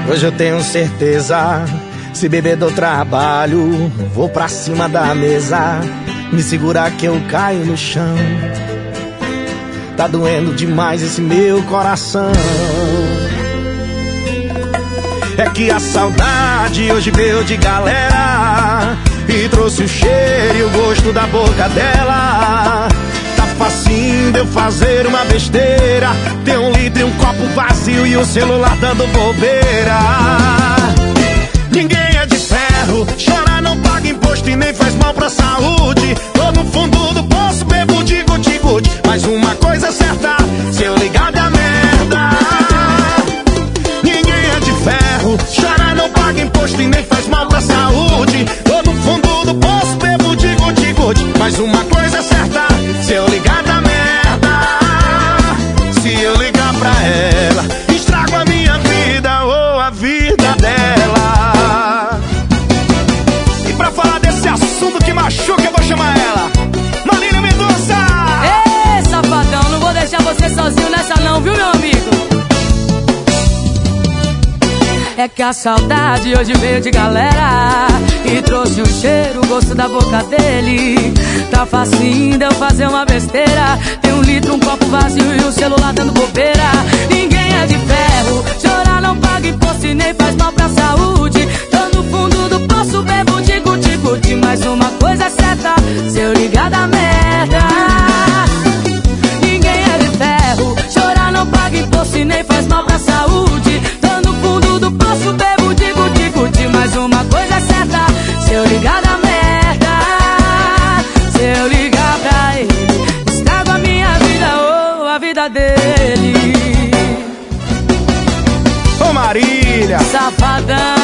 Hoje eu tenho certeza, se beber do trabalho, vou pra cima da mesa, me segurar que eu caio no chão. Tá doendo demais esse meu coração. É que a saudade hoje veio de galera e trouxe o cheiro e o gosto da boca dela. Tá facinho de eu fazer uma besteira, ter um litro e um copo vazio e o celular dando bobeira. Ninguém é de ferro, chorar não paga imposto e nem faz mal pra saúde. Tô no fundo do poço, bebo de guti-guti, mas uma coisa é certa, se eu ligar da merda. Ninguém é de ferro, chorar não paga imposto e nem faz mal pra saúde. Tô no fundo do poço, bebo de guti-guti, mas uma coisa é certa, se eu ligar da merda. Se eu ligar pra ela, estrago a minha vida ou a vida dela. E pra falar desse assunto que machuca, eu vou chamar ela, Marília Mendonça. Ei, safadão, não vou deixar você sozinho nessa não, viu, meu amigo? É que a saudade hoje veio de galera e trouxe o cheiro, o gosto da boca dele. Tá facinho de eu fazer uma besteira, tem um litro, um copo vazio e o celular dando bobeira. Ninguém é de ferro, chorar não paga imposto e nem faz mal pra saúde. Tô no fundo do poço, bebo de guti-guti, mas uma coisa é certa, se eu ligar da merda. Ninguém é de ferro, chorar não paga imposto e nem faz mal pra saúde. Tô no fundo do poço, bebo de guti-guti, mas uma coisa é certa, se eu ligar da merda. Se eu ligar pra ele, estrago a minha vida ou a vida dele. Ô Marília, Safadão.